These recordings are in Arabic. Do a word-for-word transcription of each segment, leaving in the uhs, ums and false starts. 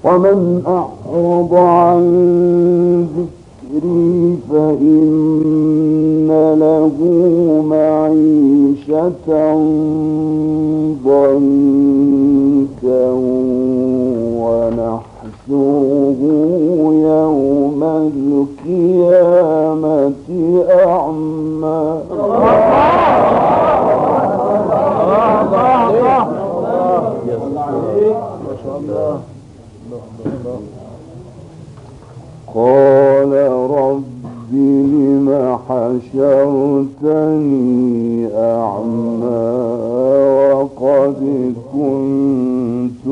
ومن أعرض عن ذكري فإن له معيشة ضنكا ونحشره يوم القيامة أعمى. قال رب لم حشرتني أعمى وقد كنت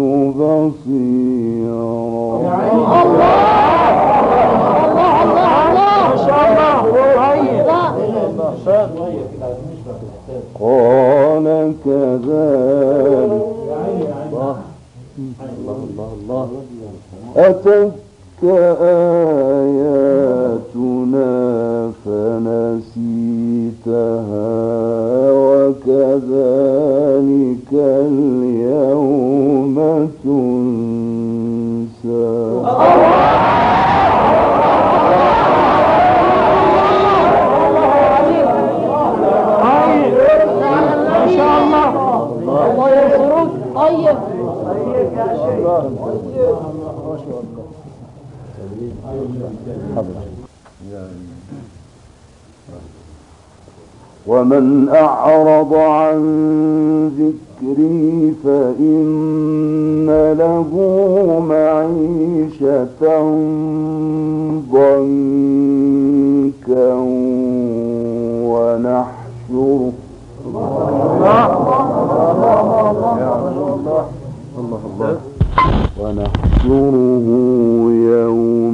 بصيرا. قال كذلك أتت آياتنا فنسيتها وكذلك اليوم تنسى. ما شاء الله الله يسرك. طيب ومن أعرض عن ذكري فإن له معيشة ضنكا ونحشره ونحشره يوم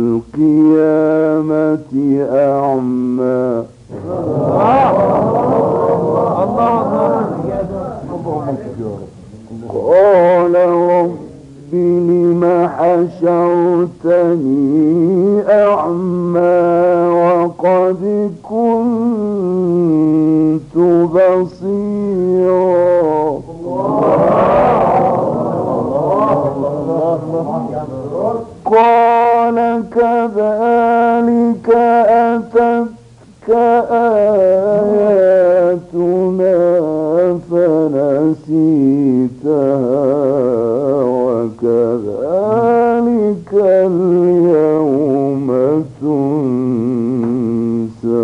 القيامة أعمى. قال رب لم حشرتني أعمى وقد كنت بصيرا. قال كذلك أتتك آياتنا فنسيتها وكذلك اليوم تنسى.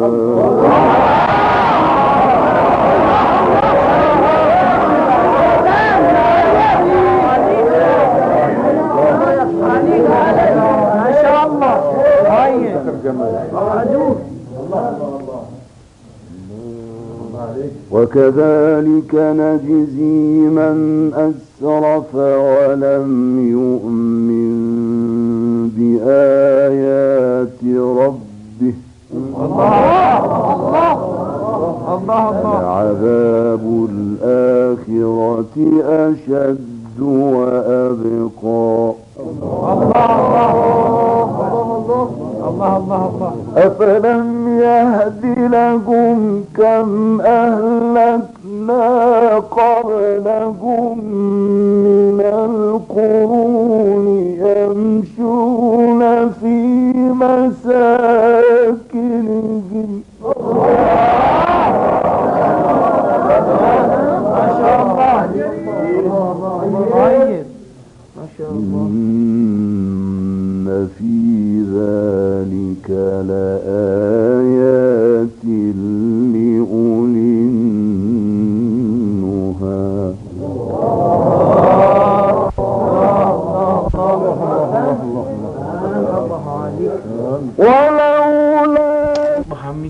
وكذلك نجزي من أسرف ولم يؤمن بآيات ربه. عذاب الآخرة أشد وأبقى. الله الله الله. أفلم يهد لهم كم أهلكنا قبلهم من القرون يمشون في مساكنهم. ما شاء الله ما شاء الله. إن في ذلك لآيات لأولي النهى. ولولا محمد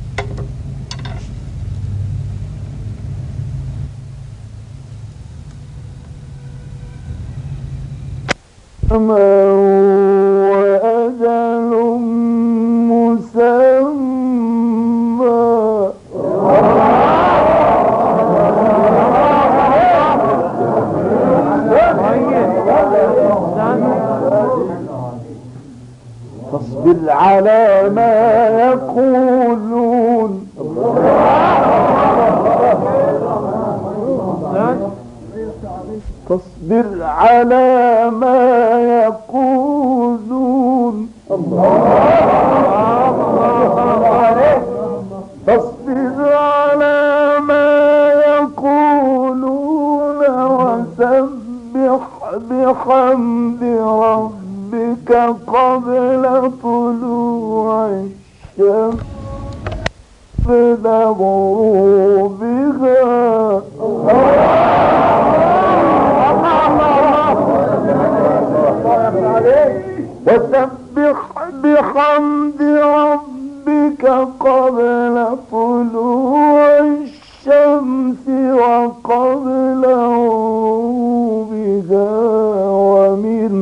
وأجل مسمى. فاصبر على ما يقولون. فاصبر على ما يقولون فاصبر على ما يقولون وسبح بحمد ربك قبل طلوع الشمس قبل غروبها وسبح بحمد ربك قبل طلوع الشمس وقبل غروبها ومن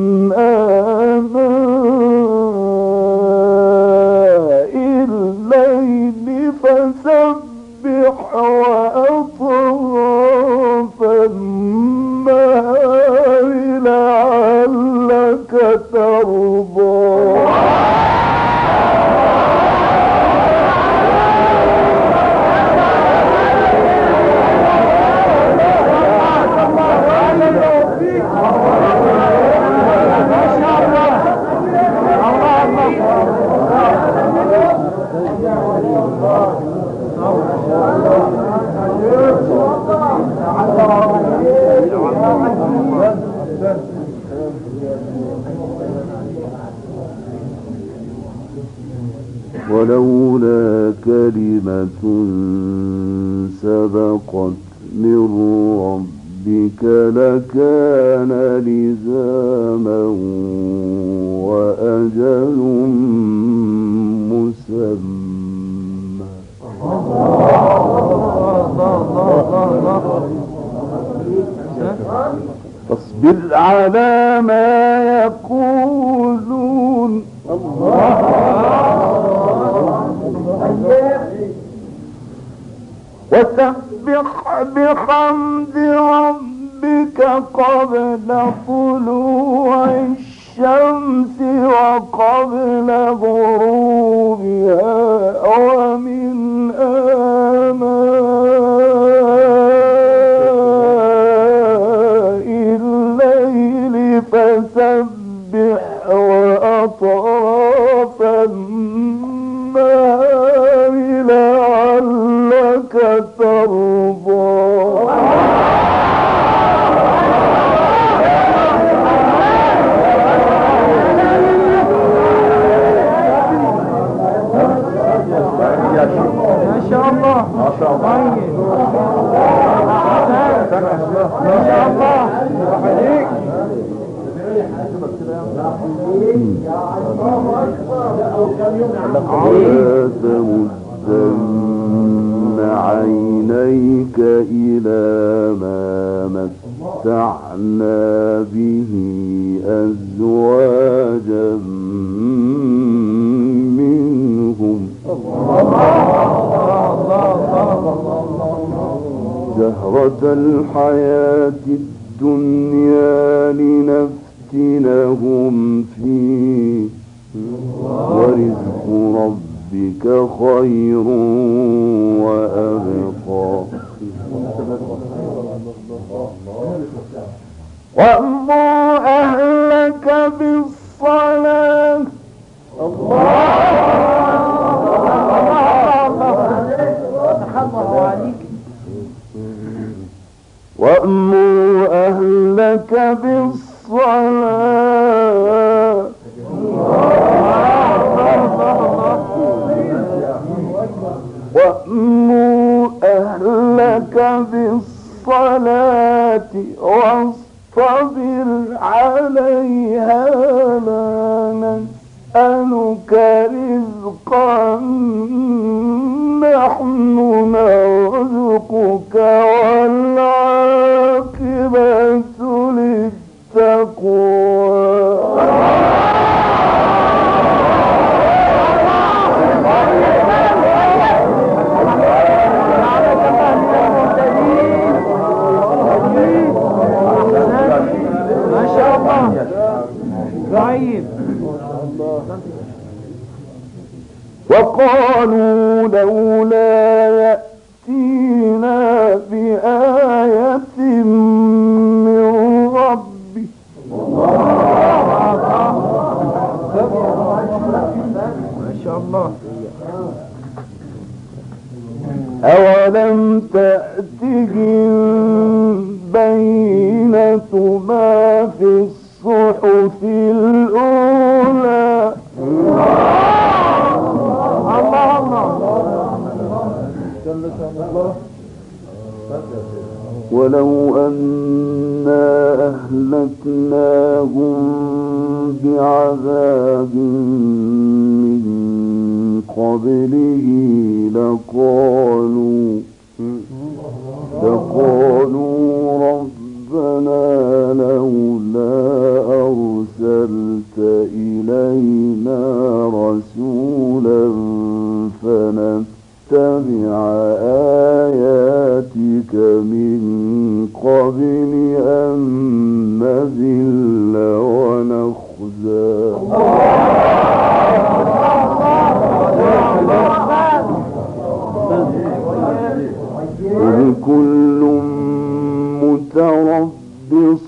آناء الليل فسبح وأطراف النهار لعلك ترضى ولولا كلمة سبقت من ربك لكان لزاما وأجل مسمى فاصبر على ما يقولون وسبح بحمد ربك قبل طلوع الشمس وقبل غروبها ومن آناء الليل فسبح وأطراف النهار لعلك ترضى ما شاء الله ما شاء الله ما شاء الله ولا تمدن عينيك إلى ما متعنا به أزواجا منهم زهرة الحياة الدنيا لنفتنهم فيه ورزق ربك خير وأبقى وأمر أهلك بالصلاة وأمر أهلك بالصلاة وأمر أهلك بالصلاة واصطبر عليها لا نسألك رزقا نحن نرزقك والعاقبة للتقوى ما شاء الله رهيب وقالوا لولا يأتينا بآية من ولو أنا أهلكناهم بعذاب من قبله لقالوا لقالوا ربنا لولا أرسلت إلينا رسولا فنتبع آياتك من قبل أن نذل ونخزى قل كل متربص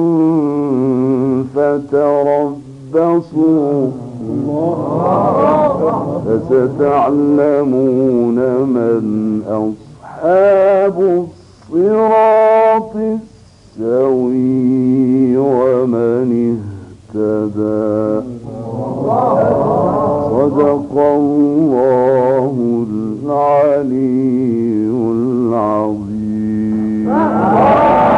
فتربصوا فستعلمون من أصحاب الصراط السوي ومن اهتدى. صدق الله العلي العظيم.